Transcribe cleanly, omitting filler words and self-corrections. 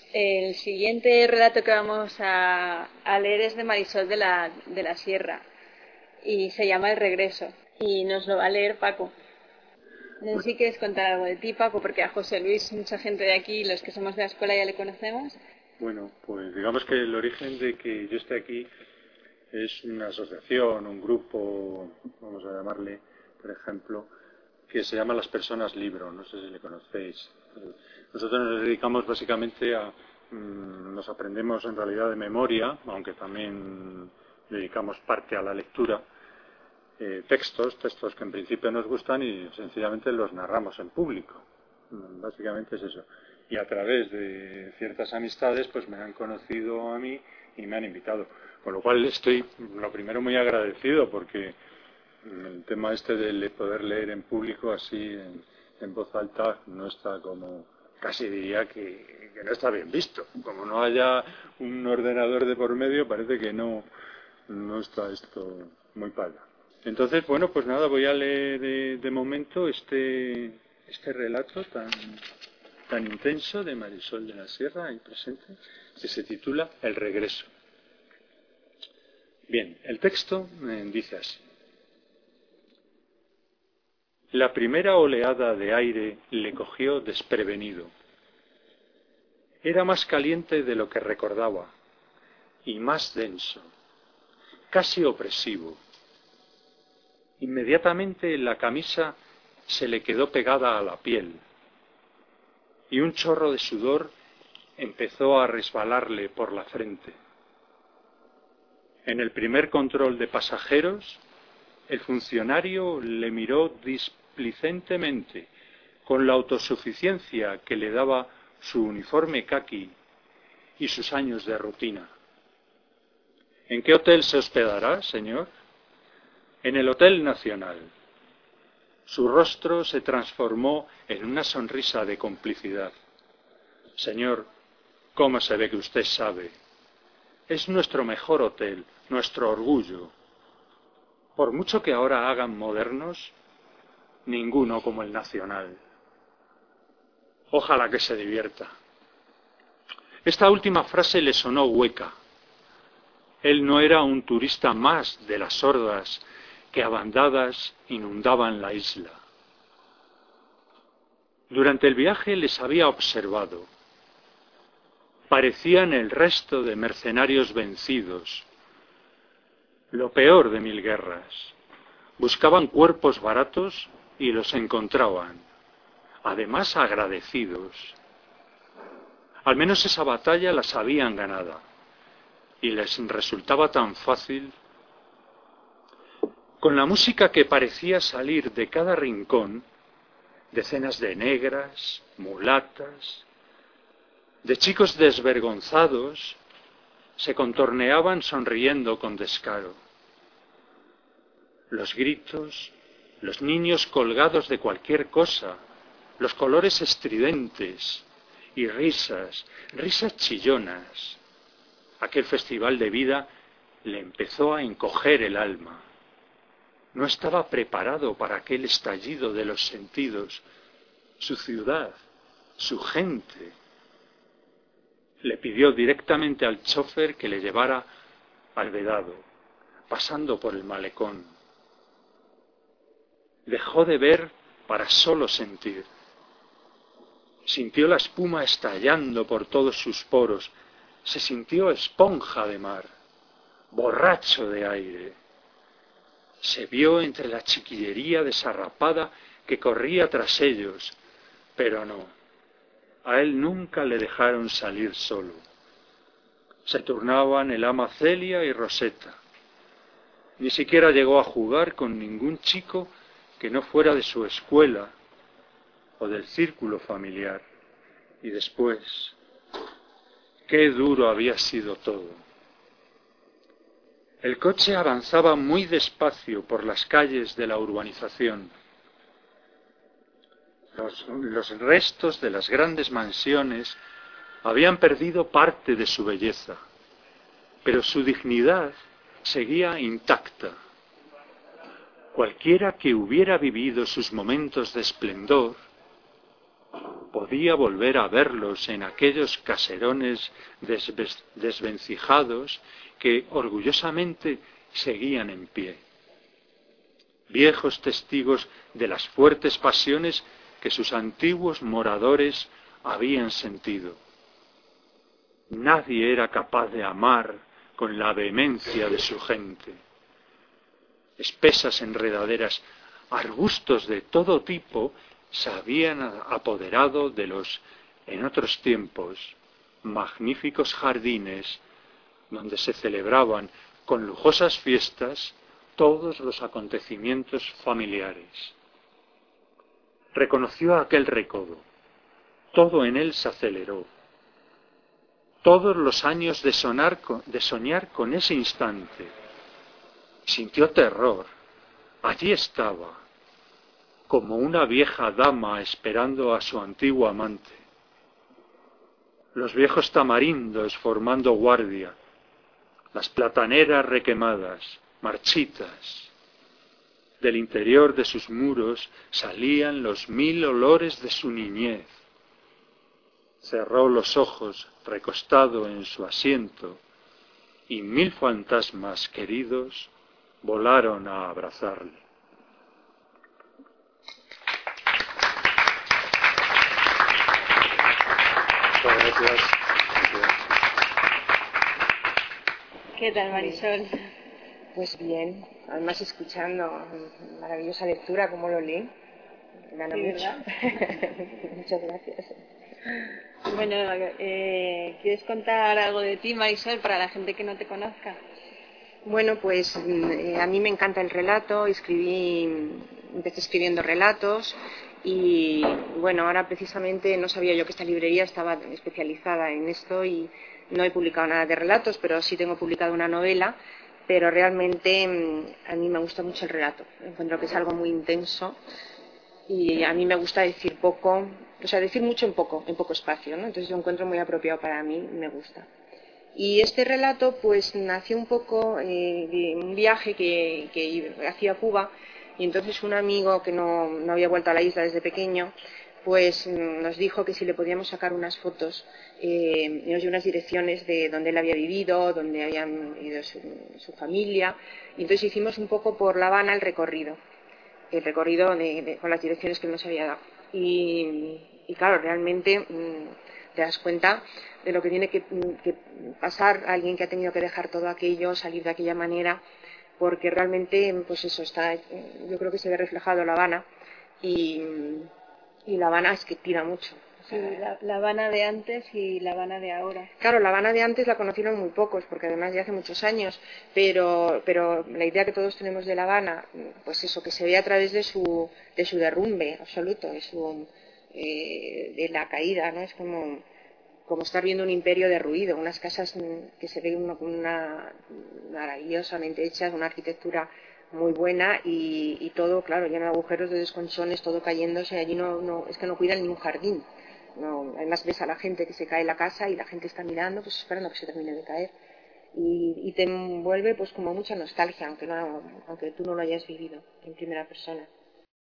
El siguiente relato que vamos a leer es de Marisol de la Sierra y se llama El regreso y nos lo va a leer Paco. No sé Bueno, si quieres contar algo de ti, Paco, porque a José Luis, mucha gente de aquí, los que somos de la escuela ya le conocemos. bueno, pues digamos que el origen de que yo esté aquí es una asociación, un grupo, vamos a llamarle, por ejemplo, que se llama Las Personas Libro, no sé si le conocéis. Nosotros nos dedicamos básicamente nos aprendemos en realidad de memoria, aunque también dedicamos parte a la lectura, textos que en principio nos gustan y sencillamente los narramos en público. Básicamente es eso. Y a través de ciertas amistades pues me han conocido a mí y me han invitado. Con lo cual estoy, lo primero, muy agradecido porque el tema este de poder leer en público así en voz alta no está como, casi diría que no está bien visto. Como no haya un ordenador de por medio, parece que no está esto muy padre. Entonces, bueno, pues nada, voy a leer de momento este relato tan intenso de Marisol de la Sierra, ahí presente, que se titula El regreso. Bien, el texto dice así. La primera oleada de aire le cogió desprevenido. Era más caliente de lo que recordaba y más denso, casi opresivo. Inmediatamente la camisa se le quedó pegada a la piel y un chorro de sudor empezó a resbalarle por la frente. En el primer control de pasajeros, el funcionario le miró displicentemente, con la autosuficiencia que le daba su uniforme caqui y sus años de rutina. ¿En qué hotel se hospedará, señor? En el Hotel Nacional. Su rostro se transformó en una sonrisa de complicidad. Señor, ¿cómo se ve que usted sabe? Es nuestro mejor hotel, nuestro orgullo. Por mucho que ahora hagan modernos, ninguno como el Nacional. Ojalá que se divierta. Esta última frase le sonó hueca. Él no era un turista más de las hordas que a bandadas inundaban la isla. Durante el viaje les había observado. Parecían el resto de mercenarios vencidos, lo peor de 1000 guerras. Buscaban cuerpos baratos y los encontraban, además agradecidos. Al menos esa batalla la sabían ganada y les resultaba tan fácil. Con la música que parecía salir de cada rincón, decenas de negras, mulatas, de chicos desvergonzados, se contorneaban sonriendo con descaro. Los gritos, los niños colgados de cualquier cosa, los colores estridentes y risas chillonas. Aquel festival de vida le empezó a encoger el alma. No estaba preparado para aquel estallido de los sentidos. Su ciudad, su gente. Le pidió directamente al chofer que le llevara al Vedado, pasando por el malecón. Dejó de ver para solo sentir. Sintió la espuma estallando por todos sus poros. Se sintió esponja de mar, borracho de aire. Se vio entre la chiquillería desarrapada que corría tras ellos, pero no. A él nunca le dejaron salir solo. Se turnaban el ama Celia y Rosetta. Ni siquiera llegó a jugar con ningún chico que no fuera de su escuela o del círculo familiar. Y después, qué duro había sido todo. El coche avanzaba muy despacio por las calles de la urbanización. Los restos de las grandes mansiones habían perdido parte de su belleza, pero su dignidad seguía intacta. Cualquiera que hubiera vivido sus momentos de esplendor podía volver a verlos en aquellos caserones desvencijados que orgullosamente seguían en pie. Viejos testigos de las fuertes pasiones que sus antiguos moradores habían sentido. Nadie era capaz de amar con la vehemencia de su gente. Espesas enredaderas, arbustos de todo tipo se habían apoderado de los, en otros tiempos, magníficos jardines donde se celebraban con lujosas fiestas todos los acontecimientos familiares. Reconoció aquel recodo. Todo en él se aceleró. Todos los años de soñar con ese instante. Sintió terror. Allí estaba, como una vieja dama esperando a su antiguo amante. Los viejos tamarindos formando guardia, las plataneras requemadas, marchitas. Del interior de sus muros salían los 1000 olores de su niñez. Cerró los ojos, recostado en su asiento, y 1000 fantasmas queridos volaron a abrazarle. Muchas gracias. ¿Qué tal, Marisol? Pues bien, además escuchando maravillosa lectura, como lo lee. Me gana mucho. Muchas gracias. Bueno, ¿quieres contar algo de ti, Marisol, para la gente que no te conozca? Bueno, pues a mí me encanta el relato, empecé escribiendo relatos y bueno, ahora precisamente no sabía yo que esta librería estaba especializada en esto y no he publicado nada de relatos, pero sí tengo publicado una novela, pero realmente a mí me gusta mucho el relato, encuentro que es algo muy intenso y a mí me gusta decir poco, o sea, decir mucho en poco espacio, ¿no? Entonces lo encuentro muy apropiado para mí, me gusta. Y este relato pues nació un poco de un viaje que hacía a Cuba y entonces un amigo que no había vuelto a la isla desde pequeño pues nos dijo que si le podíamos sacar unas fotos y nos dio unas direcciones de donde él había vivido, donde habían ido su familia y entonces hicimos un poco por La Habana el recorrido con las direcciones que él nos había dado y claro, realmente te das cuenta de lo que tiene que pasar a alguien que ha tenido que dejar todo aquello, salir de aquella manera, porque realmente, pues eso está, yo creo que se ve reflejado La Habana y La Habana es que tira mucho. Sí, la Habana de antes y La Habana de ahora. Claro, La Habana de antes la conocieron muy pocos, porque además ya hace muchos años, pero la idea que todos tenemos de La Habana, pues eso, que se ve a través de su derrumbe absoluto, de la caída, ¿no? Es como estar viendo un imperio derruido, unas casas que se ven maravillosamente hechas, una arquitectura muy buena y todo, claro, lleno de agujeros, de desconchones, todo cayéndose, allí es que no cuidan ni un jardín. No, además ves a la gente que se cae en la casa y la gente está mirando, pues esperando que se termine de caer. Y te envuelve pues como mucha nostalgia, aunque tú no lo hayas vivido en primera persona.